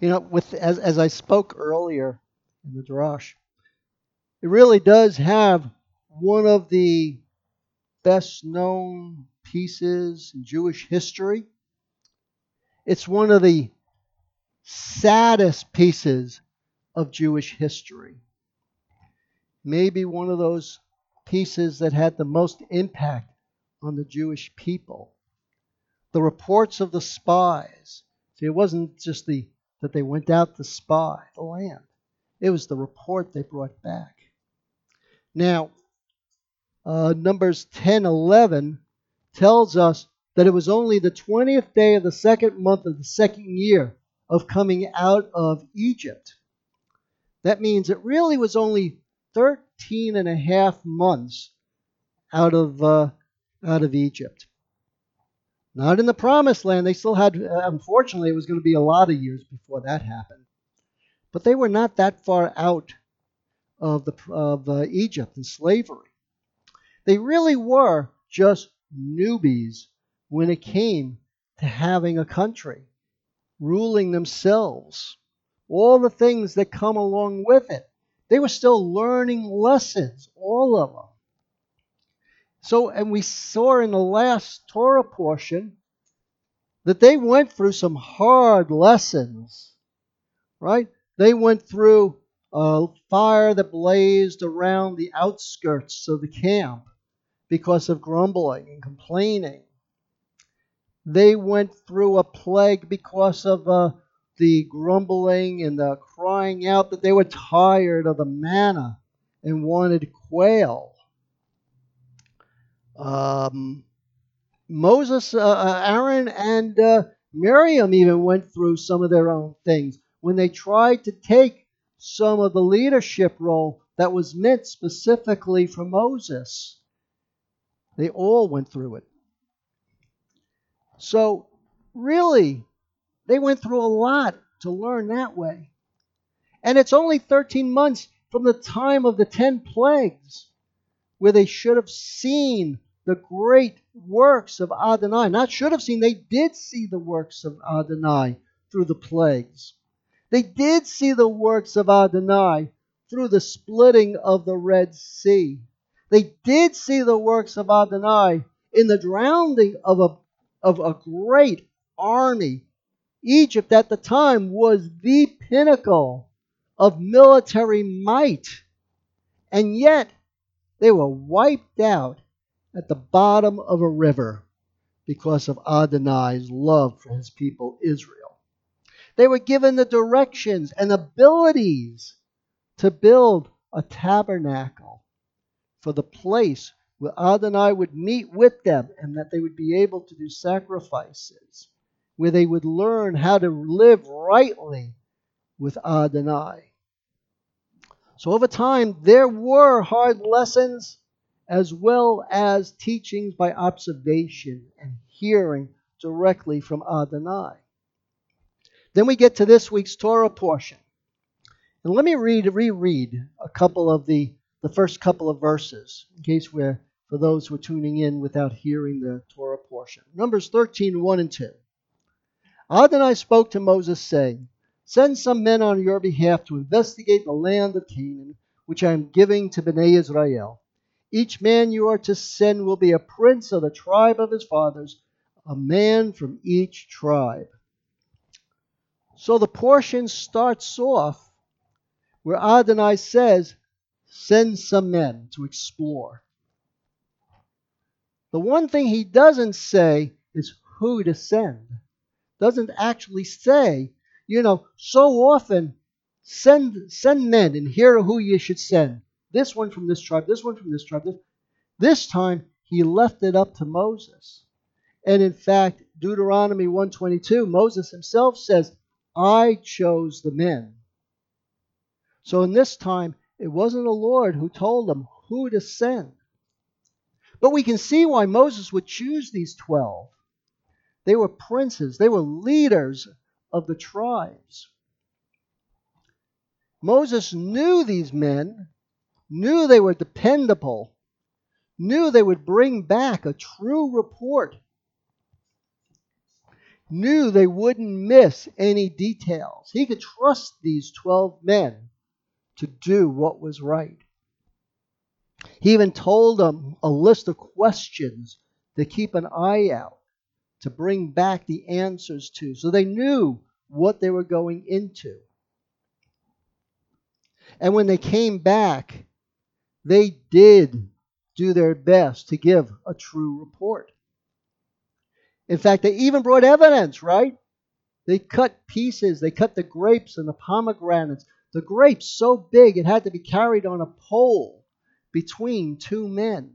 As I spoke earlier in the Drash, it really does have one of the best known pieces in Jewish history. It's one of the saddest pieces of Jewish history. Maybe one of those pieces that had the most impact on the Jewish people. The reports of the spies. See, it wasn't just that they went out to spy the land. It was the report they brought back. Now, Numbers 10:11 tells us that it was only the 20th day of the second month of the second year of coming out of Egypt. That means it really was only 13 and a half months out of Egypt. Not in the promised land. They still had, unfortunately, it was going to be a lot of years before that happened. But they were not that far out of Egypt and slavery. They really were just newbies when it came to having a country, ruling themselves, all the things that come along with it. They were still learning lessons, all of them. So, and we saw in the last Torah portion that they went through some hard lessons, right? They went through a fire that blazed around the outskirts of the camp because of grumbling and complaining. They went through a plague because of the grumbling and the crying out that they were tired of the manna and wanted quail. Moses, Aaron, and Miriam even went through some of their own things when they tried to take some of the leadership role that was meant specifically for Moses. They all went through it. So, really, they went through a lot to learn that way. And it's only 13 months from the time of the 10 plagues where they should have seen the great works of Adonai. Not should have seen, they did see the works of Adonai through the plagues. They did see the works of Adonai through the splitting of the Red Sea. They did see the works of Adonai in the drowning of a great army. Egypt at the time was the pinnacle of military might. And yet, they were wiped out at the bottom of a river because of Adonai's love for his people Israel. They were given the directions and abilities to build a tabernacle for the place where Adonai would meet with them and that they would be able to do sacrifices, where they would learn how to live rightly with Adonai. So over time, there were hard lessons as well as teachings by observation and hearing directly from Adonai. Then we get to this week's Torah portion. And let me reread a couple of the first couple of verses, in case for those who are tuning in without hearing the Torah portion. Numbers 13:1 and 2. Adonai spoke to Moses, saying, "Send some men on your behalf to investigate the land of Canaan, which I am giving to Bnei Israel. Each man you are to send will be a prince of the tribe of his fathers, a man from each tribe." So the portion starts off where Adonai says, send some men to explore. The one thing he doesn't say is who to send. Doesn't actually say, so often send men and here are who you should send. This one from this tribe, this one from this tribe. This time he left it up to Moses. And in fact, Deuteronomy 1:22, Moses himself says, I chose the men. So in this time, it wasn't the Lord who told them who to send. But we can see why Moses would choose these 12. They were princes. They were leaders of the tribes. Moses knew these men, knew they were dependable, knew they would bring back a true report. knew they wouldn't miss any details. He could trust these 12 men to do what was right. He even told them a list of questions to keep an eye out, to bring back the answers to, so they knew what they were going into. And when they came back, they did do their best to give a true report. In fact, they even brought evidence, right? They cut pieces, they cut the grapes and the pomegranates. The grapes so big it had to be carried on a pole between two men.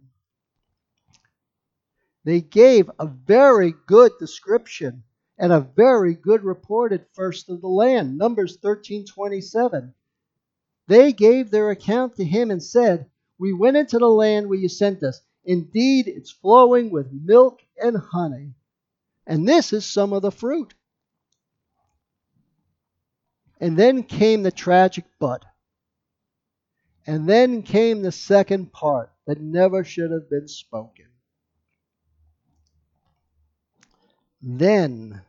They gave a very good description and a very good report at first of the land. Numbers 13:27. They gave their account to him and said, "We went into the land where you sent us. Indeed, it's flowing with milk and honey. And this is some of the fruit." And then came the tragic but. And then came the second part that never should have been spoken. Then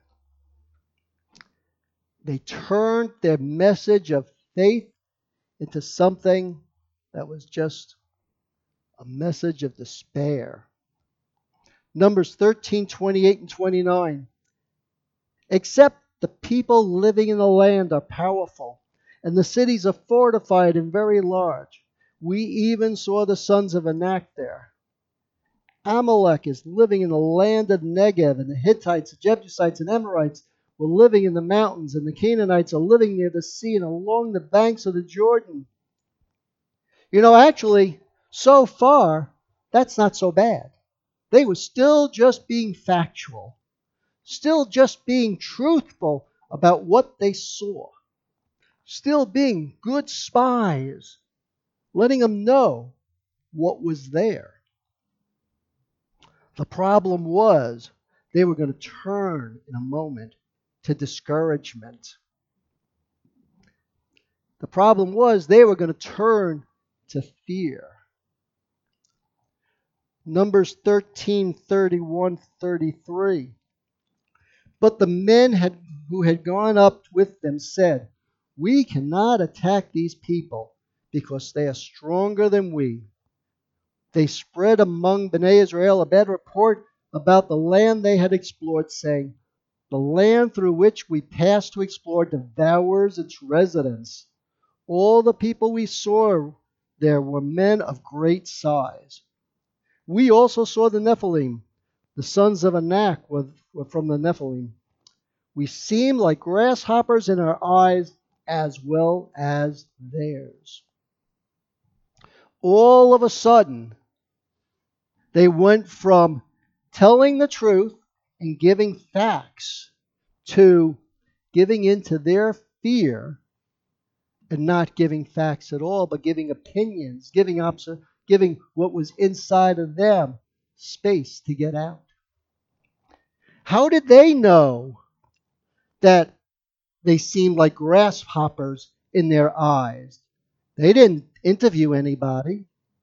they turned their message of faith into something that was just a message of despair. Numbers 13:28 and 29. Except the people living in the land are powerful, and the cities are fortified and very large. We even saw the sons of Anak there. Amalek is living in the land of Negev, and the Hittites, the Jebusites, and Amorites were living in the mountains, and the Canaanites are living near the sea and along the banks of the Jordan. Actually, so far, that's not so bad. They were still just being factual, still just being truthful about what they saw, still being good spies, letting them know what was there. The problem was they were going to turn in a moment to discouragement. The problem was they were going to turn to fear. Numbers 13:31-33. But the men who had gone up with them said, "We cannot attack these people because they are stronger than we." They spread among Bnei Israel a bad report about the land they had explored, saying, "The land through which we passed to explore devours its residents. All the people we saw there were men of great size. We also saw the Nephilim. The sons of Anak were from the Nephilim. We seemed like grasshoppers in our eyes as well as theirs." All of a sudden, they went from telling the truth and giving facts to giving into their fear and not giving facts at all, but giving opinions, giving what was inside of them space to get out. How did they know that they seemed like grasshoppers in their eyes? They didn't interview anybody.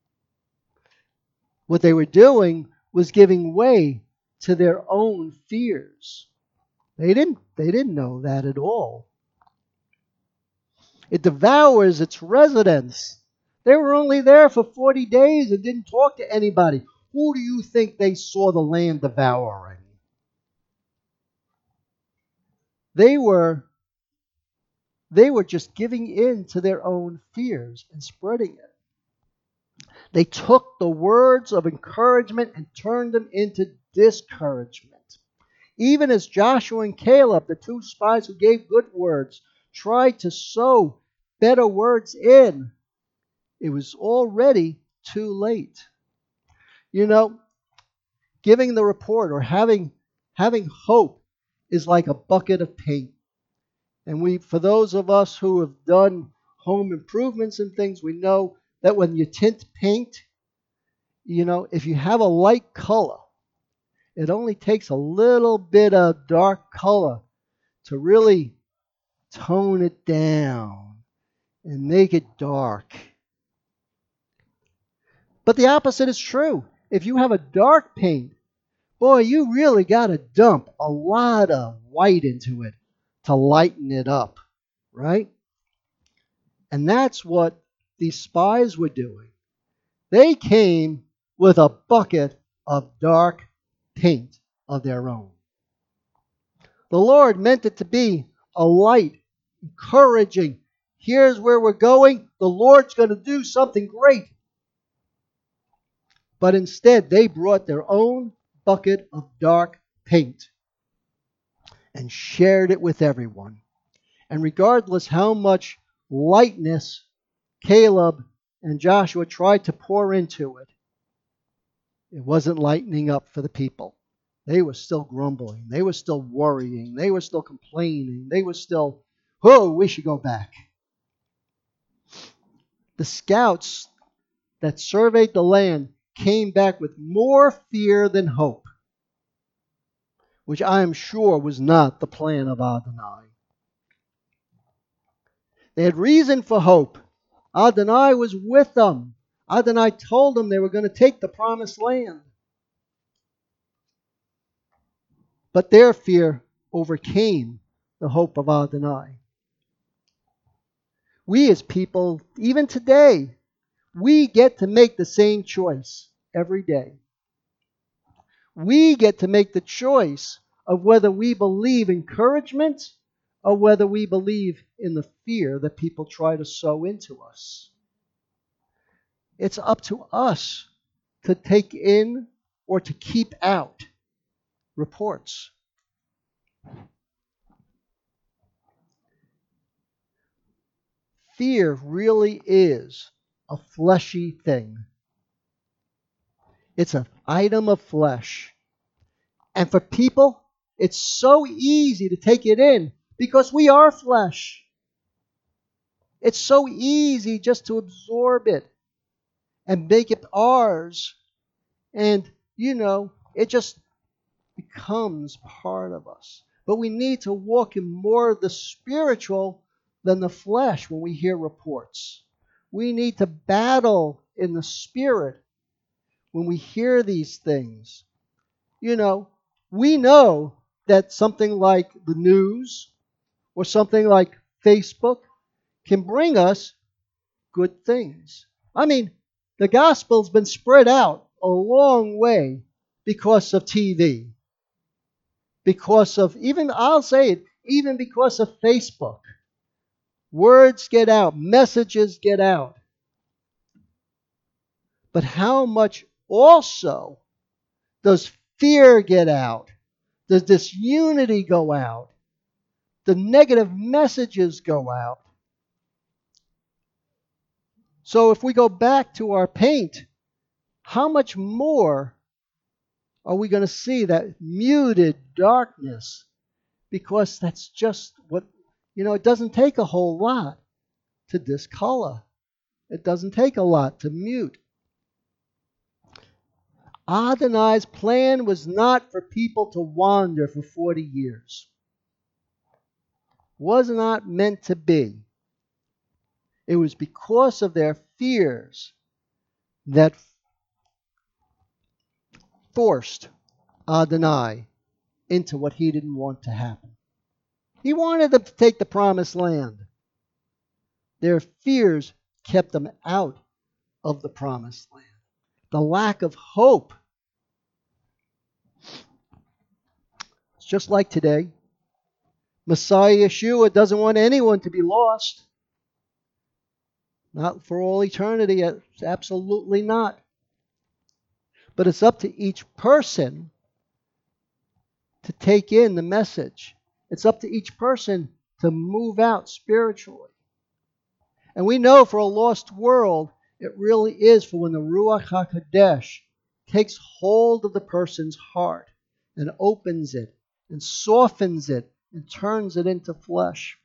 What they were doing was giving way to their own fears. They didn't know that at all. It devours its residents. They were only there for 40 days and didn't talk to anybody. Who do you think they saw the land devouring? They were just giving in to their own fears and spreading it. They took the words of encouragement and turned them into discouragement. Even as Joshua and Caleb, the two spies who gave good words, tried to sow better words in, it was already too late. Giving the report or having hope is like a bucket of paint. And for those of us who have done home improvements and things, we know that when you tint paint, if you have a light color, it only takes a little bit of dark color to really tone it down and make it dark. But the opposite is true. If you have a dark paint, boy, you really got to dump a lot of white into it to lighten it up, right? And that's what these spies were doing. They came with a bucket of dark paint of their own. The Lord meant it to be a light, encouraging. Here's where we're going. The Lord's going to do something great. But instead, they brought their own bucket of dark paint and shared it with everyone. And regardless how much lightness Caleb and Joshua tried to pour into it, it wasn't lightening up for the people. They were still grumbling. They were still worrying. They were still complaining. They were still, oh, we should go back. The scouts that surveyed the land came back with more fear than hope, which I am sure was not the plan of Adonai. They had reason for hope. Adonai was with them. Adonai told them they were going to take the promised land. But their fear overcame the hope of Adonai. We as people, even today, we get to make the same choice every day. We get to make the choice of whether we believe encouragement or whether we believe in the fear that people try to sow into us. It's up to us to take in or to keep out reports. Fear really is a fleshy thing. It's an item of flesh. And for people, it's so easy to take it in because we are flesh. It's so easy just to absorb it and make it ours. And, it just becomes part of us. But we need to walk in more of the spiritual than the flesh when we hear reports. We need to battle in the spirit when we hear these things. We know that something like the news or something like Facebook can bring us good things. I mean, the gospel's been spread out a long way because of TV. Because of, I'll say it, even because of Facebook. Words get out, messages get out. But how much also does fear get out? Does disunity go out? The negative messages go out. So if we go back to our paint, how much more are we going to see that muted darkness? Because that's just what, it doesn't take a whole lot to discolor. It doesn't take a lot to mute. Adonai's plan was not for people to wander for 40 years. Was not meant to be. It was because of their fears that forced Adonai into what he didn't want to happen. He wanted them to take the promised land. Their fears kept them out of the promised land. The lack of hope. It's just like today. Messiah Yeshua doesn't want anyone to be lost. Not for all eternity, absolutely not. But it's up to each person to take in the message. It's up to each person to move out spiritually. And we know for a lost world, it really is for when the Ruach HaKodesh takes hold of the person's heart and opens it and softens it and turns it into flesh.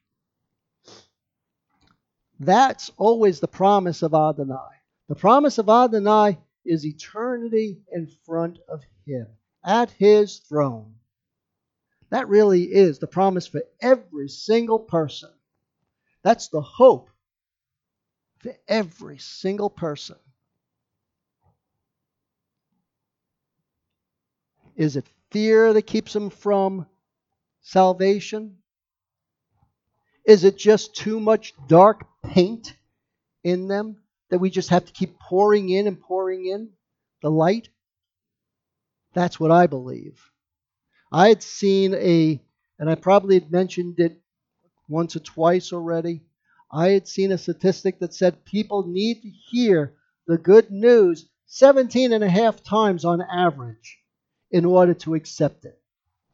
That's always the promise of Adonai. The promise of Adonai is eternity in front of Him, at His throne. That really is the promise for every single person. That's the hope for every single person. Is it fear that keeps them from salvation? Is it just too much dark paint in them that we just have to keep pouring in and pouring in the light? That's what I believe. I had seen and I probably had mentioned it once or twice already, I had seen a statistic that said people need to hear the good news 17 and a half times on average in order to accept it.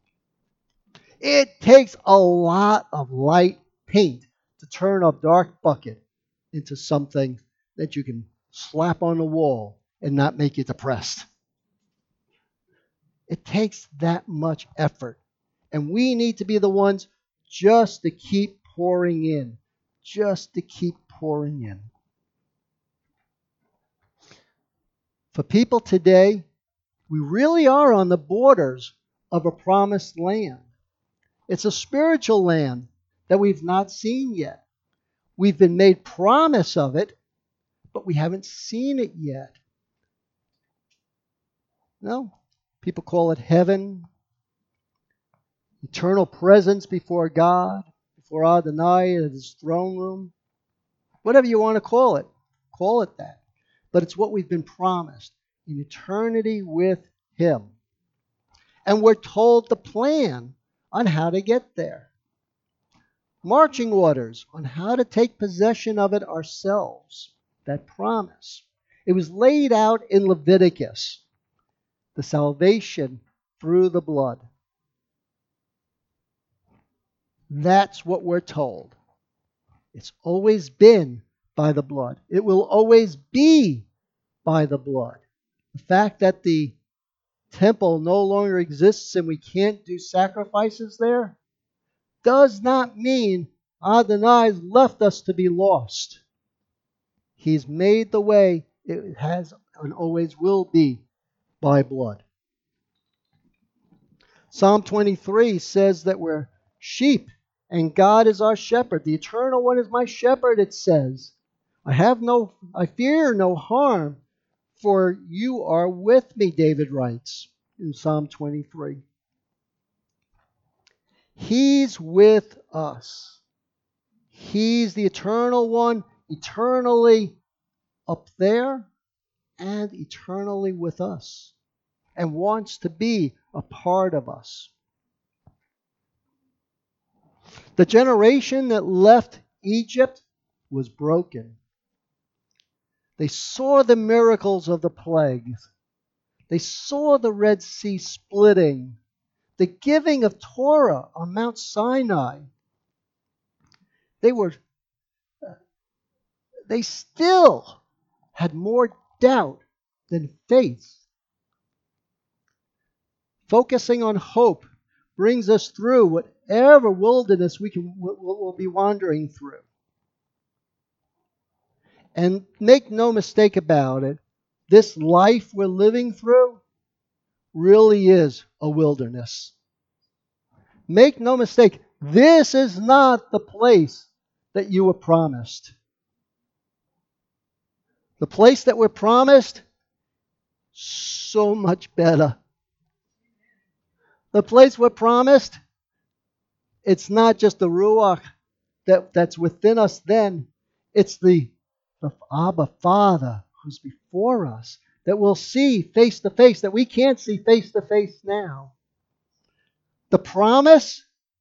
It takes a lot of light paint to turn a dark bucket into something that you can slap on the wall and not make you depressed. It takes that much effort. And we need to be the ones just to keep pouring in. Just to keep pouring in. For people today, we really are on the borders of a promised land. It's a spiritual land that we've not seen yet. We've been made promise of it, but we haven't seen it yet. No, people call it heaven, eternal presence before God, before Adonai at his throne room. Whatever you want to call it that. But it's what we've been promised, in eternity with him. And we're told the plan on how to get there. Marching orders on how to take possession of it ourselves. That promise. It was laid out in Leviticus. The salvation through the blood. That's what we're told. It's always been by the blood. It will always be by the blood. The fact that the temple no longer exists and we can't do sacrifices there does not mean Adonai left us to be lost. He's made the way. It has and always will be by blood. Psalm 23 says that we're sheep and God is our shepherd. The Eternal One is my shepherd, it says. I fear no harm, for you are with me, David writes in Psalm 23. He's with us. He's the Eternal One, eternally up there and eternally with us, and wants to be a part of us. The generation that left Egypt was broken. They saw the miracles of the plagues. They saw the Red Sea splitting, the giving of Torah on Mount Sinai. They still had more doubt than faith. Focusing on hope brings us through whatever wilderness we'll be wandering through. And make no mistake about it, this life we're living through really is a wilderness. Make no mistake, this is not the place that you were promised. The place that we're promised, so much better. The place we're promised, it's not just the Ruach that's within us then. It's the Abba Father who's before us that we'll see face to face, that we can't see face to face now. The promise,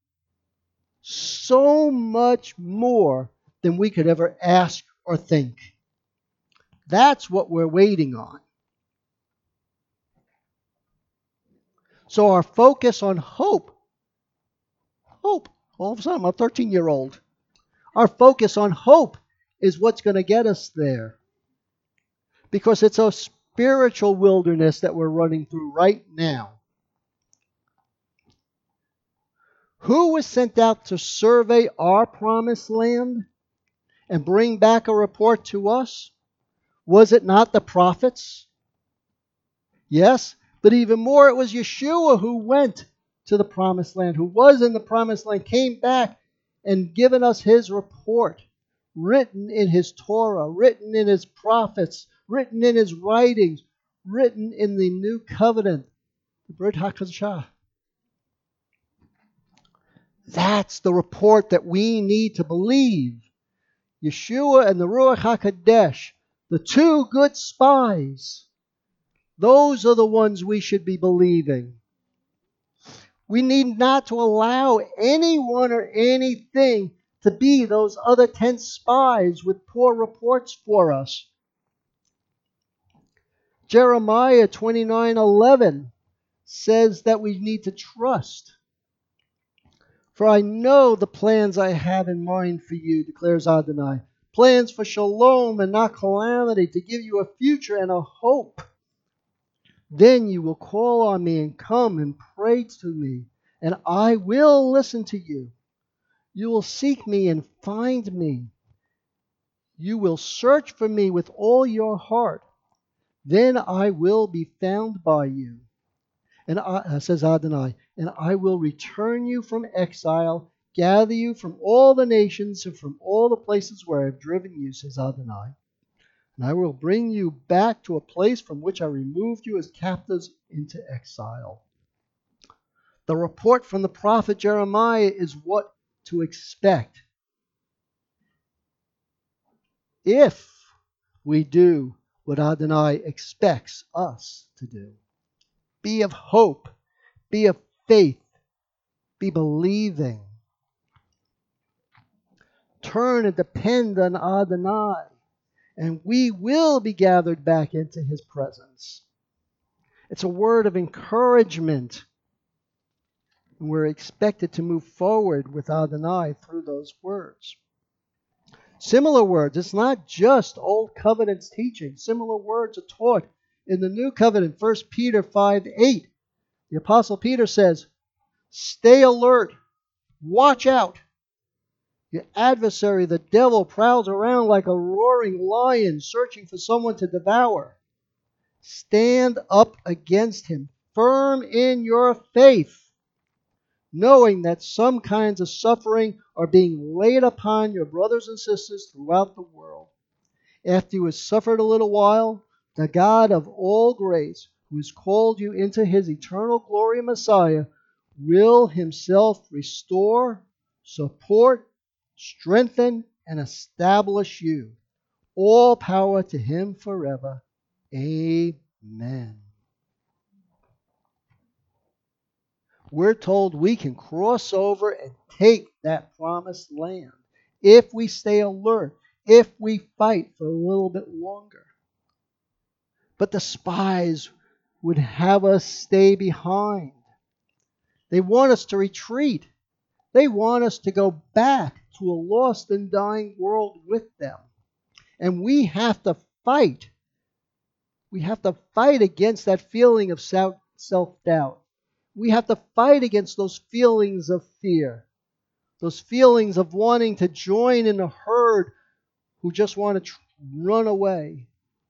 so much more than we could ever ask or think. That's what we're waiting on. So our focus on hope, all of a sudden I'm a 13-year-old. Our focus on hope is what's going to get us there. Because it's a spiritual wilderness that we're running through right now. Who was sent out to survey our promised land and bring back a report to us? Was it not the prophets? Yes, but even more, it was Yeshua who went to the promised land, who was in the promised land, came back and given us his report, written in his Torah, written in his prophets, written in his writings, written in the new covenant The Brit HaKadoshah. That's the report that we need to believe. Yeshua and the Ruach HaKodesh, the two good spies, those are the ones we should be believing. We need not to allow anyone or anything to be those other 10 spies with poor reports for us. Jeremiah 29:11 says that we need to trust. For I know the plans I have in mind for you, declares Adonai. Plans for shalom and not calamity, to give you a future and a hope. Then you will call on me and come and pray to me, and I will listen to you. You will seek me and find me. You will search for me with all your heart. Then I will be found by you. And says Adonai, and I will return you from exile, gather you from all the nations and from all the places where I have driven you, says Adonai. And I will bring you back to a place from which I removed you as captives into exile. The report from the prophet Jeremiah is what to expect if we do what Adonai expects us to do. Be of hope, be of faith, be believing. Turn and depend on Adonai, and we will be gathered back into his presence. It's a word of encouragement. And we're expected to move forward with Adonai through those words. Similar words, it's not just Old Covenant's teaching. Similar words are taught in the New Covenant, 1 Peter 5:8. The Apostle Peter says, stay alert, watch out. Your adversary, the devil, prowls around like a roaring lion searching for someone to devour. Stand up against him, firm in your faith, knowing that some kinds of suffering are being laid upon your brothers and sisters throughout the world. After you have suffered a little while, the God of all grace, who has called you into his eternal glory and Messiah, will himself restore, support, strengthen, and establish you. All power to him forever. Amen. We're told we can cross over and take that promised land if we stay alert, if we fight for a little bit longer. But the spies would have us stay behind. They want us to retreat. They want us to go back to a lost and dying world with them. And we have to fight. We have to fight against that feeling of self-doubt. We have to fight against those feelings of fear, those feelings of wanting to join in a herd who just want to run away.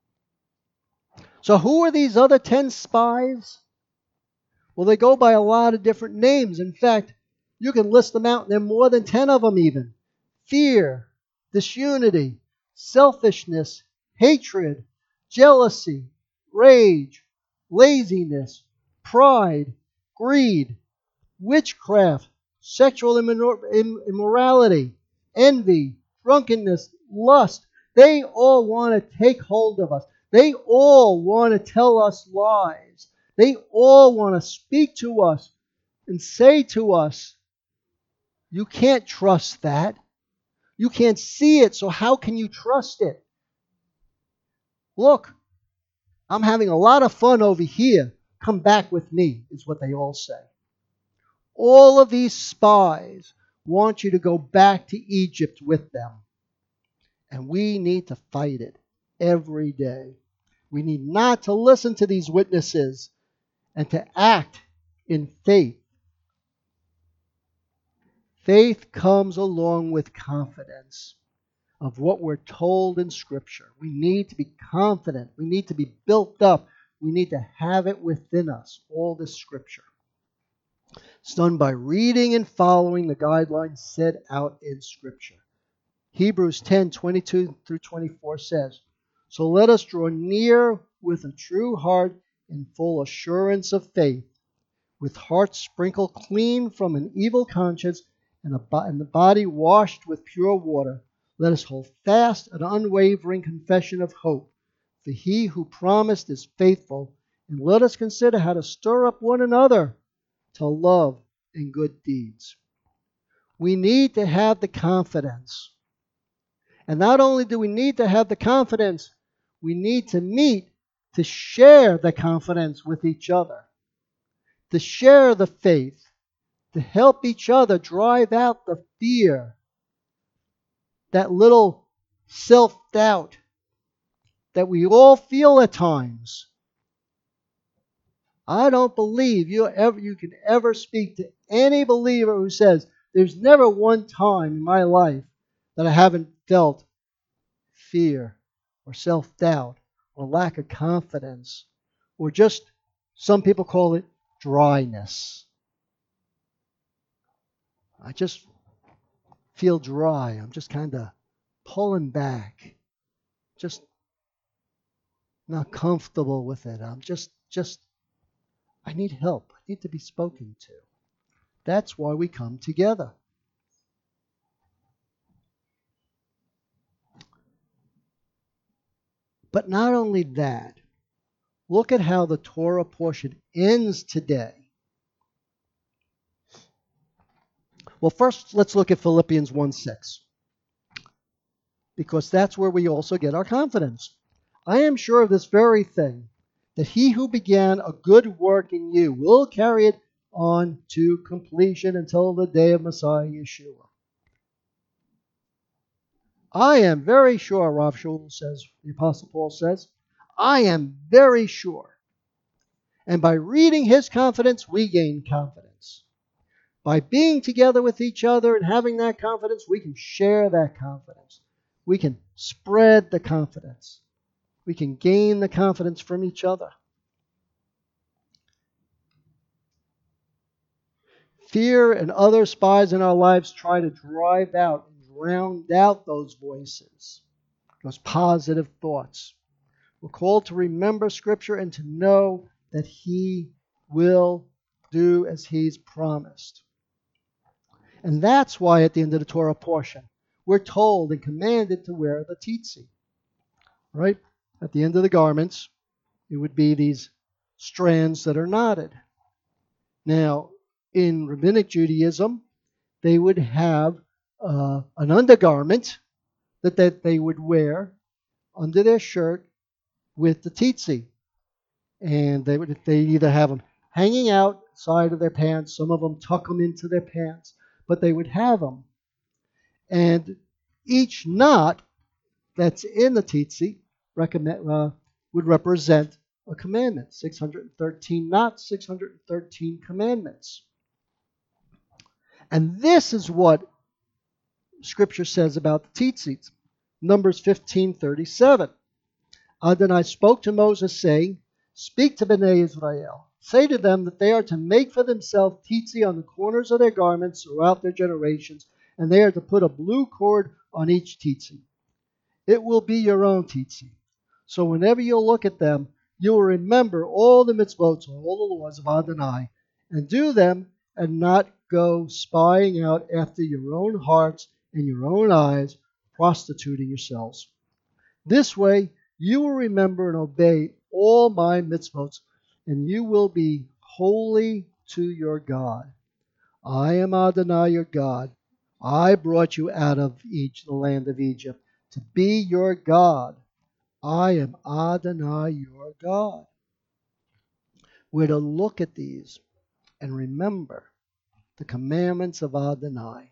So who are these other 10 spies? Well, they go by a lot of different names. In fact, you can list them out, and there are more than 10 of them even. Fear, disunity, selfishness, hatred, jealousy, rage, laziness, pride, greed, witchcraft, sexual immorality, envy, drunkenness, lust. They all want to take hold of us. They all want to tell us lies. They all want to speak to us and say to us, you can't trust that. You can't see it, so how can you trust it? Look, I'm having a lot of fun over here. Come back with me, is what they all say. All of these spies want you to go back to Egypt with them. And we need to fight it every day. We need not to listen to these witnesses and to act in faith. Faith comes along with confidence of what we're told in Scripture. We need to be confident. We need to be built up. We need to have it within us, all this Scripture. It's done by reading and following the guidelines set out in Scripture. Hebrews 10:22-24 says, so let us draw near with a true heart in full assurance of faith, with hearts sprinkled clean from an evil conscience and the body washed with pure water, let us hold fast an unwavering confession of hope. For he who promised is faithful, and let us consider how to stir up one another to love and good deeds. We need to have the confidence. And not only do we need to have the confidence, we need to meet to share the confidence with each other, to share the faith, to help each other drive out the fear, that little self-doubt that we all feel at times. I don't believe you can ever speak to any believer who says, there's never one time in my life that I haven't felt fear or self-doubt or lack of confidence, or just, some people call it dryness. I just feel dry. I'm just kind of pulling back. Just not comfortable with it. I'm just I need help. I need to be spoken to. That's why we come together. But not only that, look at how the Torah portion ends today. Well, first, let's look at Philippians 1:6, because that's where we also get our confidence. I am sure of this very thing, that he who began a good work in you will carry it on to completion until the day of Messiah Yeshua. I am very sure, Rav Shaul says, the Apostle Paul says, I am very sure. And by reading his confidence, we gain confidence. By being together with each other and having that confidence, we can share that confidence. We can spread the confidence. We can gain the confidence from each other. Fear and other spies in our lives try to drive out and drown out those voices, those positive thoughts. We're called to remember Scripture and to know that He will do as He's promised. And that's why at the end of the Torah portion, we're told and commanded to wear the tzitzit. Right? At the end of the garments, it would be these strands that are knotted. Now, in Rabbinic Judaism, they would have an undergarment that they would wear under their shirt with the tzitzit. And they either have them hanging outside of their pants, some of them tuck them into their pants, but they would have them. And each knot that's in the tzitzit would represent a commandment. 613 knots, 613 commandments. And this is what Scripture says about the tzitzit. Numbers 15:37. Adonai spoke to Moses, saying, Speak to Bnei Israel. Say to them that they are to make for themselves tzitzit on the corners of their garments throughout their generations, and they are to put a blue cord on each tzitzit. It will be your own tzitzit. So whenever you look at them, you will remember all the mitzvot, all the laws of Adonai, and do them, and not go spying out after your own hearts and your own eyes, prostituting yourselves. This way, you will remember and obey all my mitzvot, and you will be holy to your God. I am Adonai your God. I brought you out of the land of Egypt to be your God. I am Adonai your God. We're to look at these and remember the commandments of Adonai.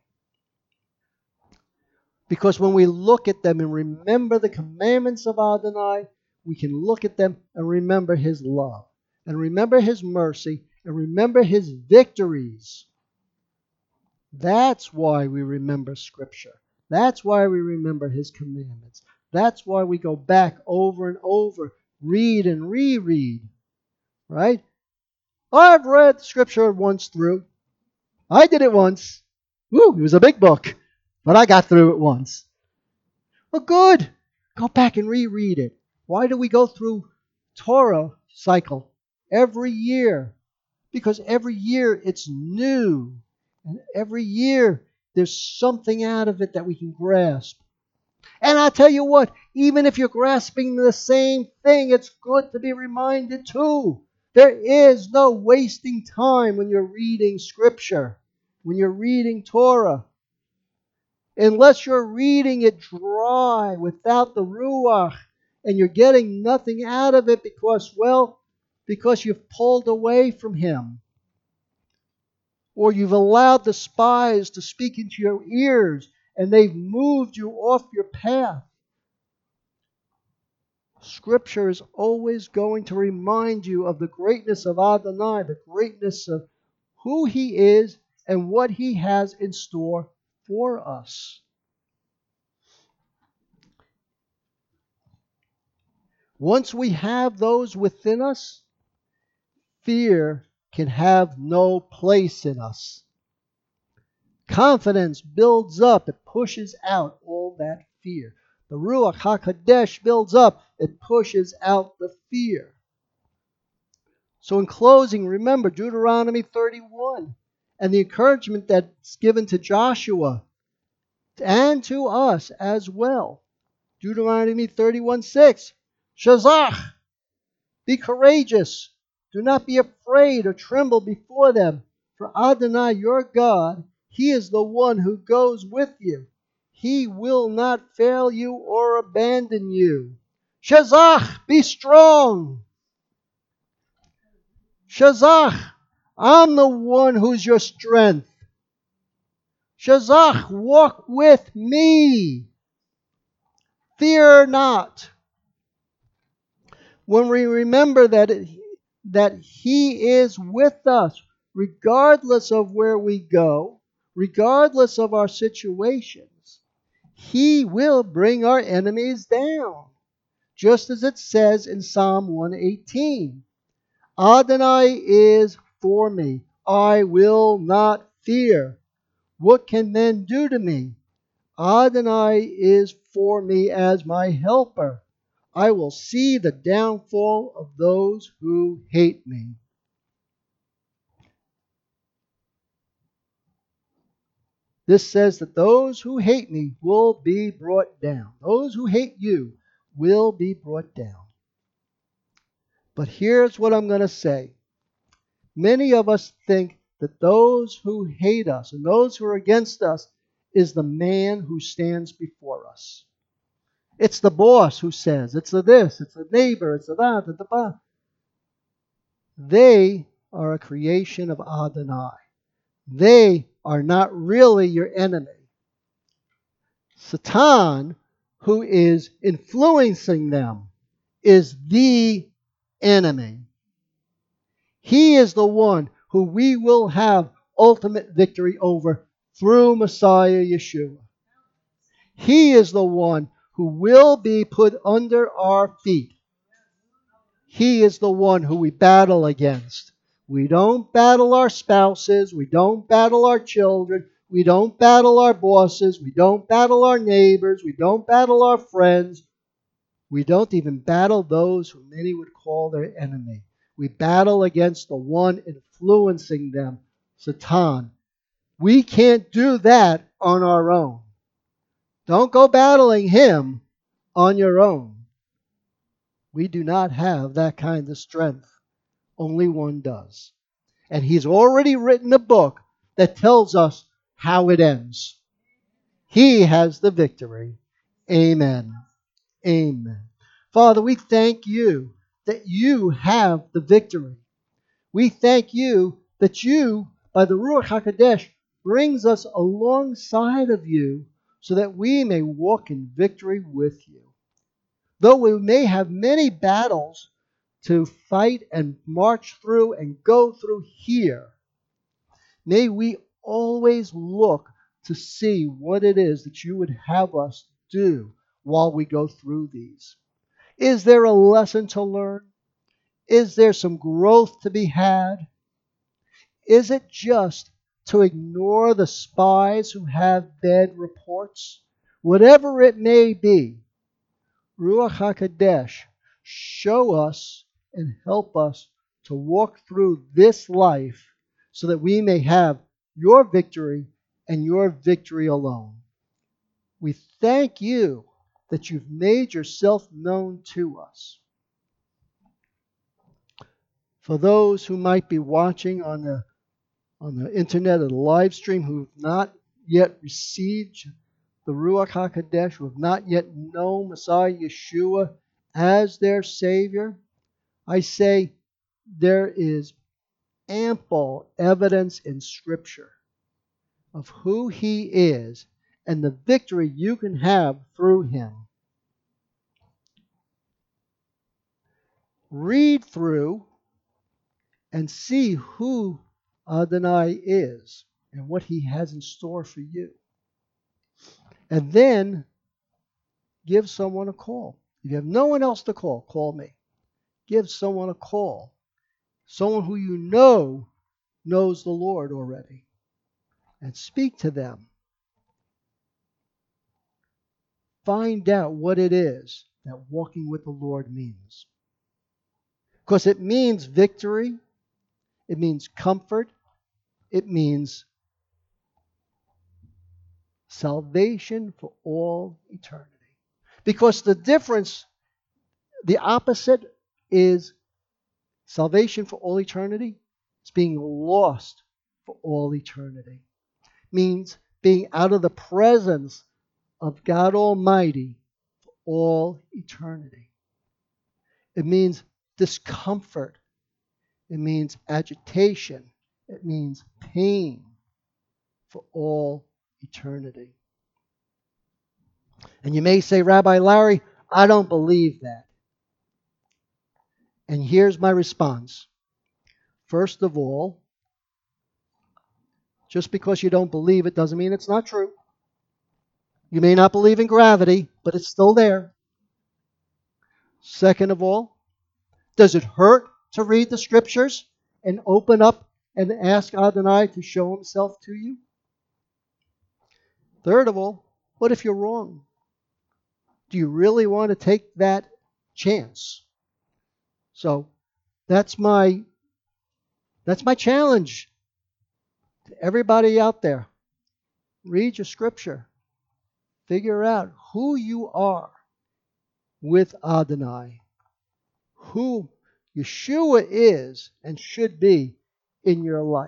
Because when we look at them and remember the commandments of Adonai, we can look at them and remember His love, and remember His mercy, and remember His victories. That's why we remember Scripture. That's why we remember His commandments. That's why we go back over and over, read and reread. Right? I've read Scripture once through. I did it once. Woo, it was a big book, but I got through it once. Well, good. Go back and reread it. Why do we go through Torah cycle every year? because every year it's new. And every year there's something out of it that we can grasp. And I tell you what, even if you're grasping the same thing, it's good to be reminded too. There is no wasting time when you're reading Scripture, when you're reading Torah. Unless you're reading it dry, without the Ruach, and you're getting nothing out of it because you've pulled away from Him. Or you've allowed the spies to speak into your ears, and they've moved you off your path. Scripture is always going to remind you of the greatness of Adonai, the greatness of who He is and what He has in store for us. Once we have those within us, fear can have no place in us. Confidence builds up, it pushes out all that fear. The Ruach HaKodesh builds up, it pushes out the fear. So in closing, remember Deuteronomy 31 and the encouragement that's given to Joshua and to us as well. Deuteronomy 31:6. Shazach, be courageous. Do not be afraid or tremble before them. For Adonai your God, He is the one who goes with you. He will not fail you or abandon you. Shazach, be strong. Shazach, I'm the one who's your strength. Shazach, walk with me. Fear not. When we remember that He is with us, regardless of where we go, regardless of our situations, He will bring our enemies down. Just as it says in Psalm 118. Adonai is for me. I will not fear. What can men do to me? Adonai is for me as my helper. I will see the downfall of those who hate me. This says that those who hate me will be brought down. Those who hate you will be brought down. But here's what I'm going to say. Many of us think that those who hate us and those who are against us is the man who stands before us. It's the boss who says, it's the this, it's the neighbor, it's the that, it's the that. They are a creation of Adonai. They are not really your enemy. Satan, who is influencing them, is the enemy. He is the one who we will have ultimate victory over through Messiah Yeshua. He is the one who will be put under our feet. He is the one who we battle against. We don't battle our spouses. We don't battle our children. We don't battle our bosses. We don't battle our neighbors. We don't battle our friends. We don't even battle those who many would call their enemy. We battle against the one influencing them, Satan. We can't do that on our own. Don't go battling him on your own. We do not have that kind of strength. Only one does. And He's already written a book that tells us how it ends. He has the victory. Amen. Amen. Father, we thank You that You have the victory. We thank You that You, by the Ruach HaKodesh, brings us alongside of You so that we may walk in victory with You. Though we may have many battles to fight and march through and go through here, may we always look to see what it is that You would have us do while we go through these. Is there a lesson to learn? Is there some growth to be had? Is it just to ignore the spies who have bad reports? Whatever it may be, Ruach HaKodesh, show us and help us to walk through this life so that we may have your victory and your victory alone. We thank you that you've made yourself known to us. For those who might be watching on the internet or the live stream who have not yet received the Ruach HaKodesh, who have not yet known Messiah Yeshua as their Savior, I say there is ample evidence in Scripture of who He is and the victory you can have through Him. Read through and see who Adonai is and what He has in store for you. And then give someone a call. If you have no one else to call me. Give someone a call. Someone who you know knows the Lord already. And speak to them. Find out what it is that walking with the Lord means. Because it means victory. It means comfort. It means salvation for all eternity. Because the difference, the opposite is salvation for all eternity. It's being lost for all eternity. Means being out of the presence of God Almighty for all eternity. It means discomfort. It means agitation. It means pain for all eternity. And you may say, Rabbi Larry, I don't believe that. And here's my response. First of all, just because you don't believe it doesn't mean it's not true. You may not believe in gravity, but it's still there. Second of all, does it hurt to read the Scriptures and open up and ask Adonai to show Himself to you? Third of all, what if you're wrong? Do you really want to take that chance? So that's my challenge to everybody out there. Read your Scripture. Figure out who you are with Adonai. Who Yeshua is and should be in your life.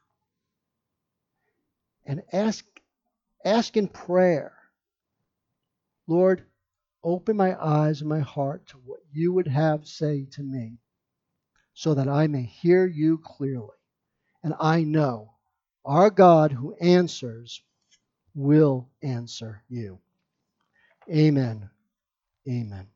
And ask in prayer, Lord, open my eyes and my heart to what you would have say to me so that I may hear you clearly. And I know our God who answers will answer you. Amen. Amen.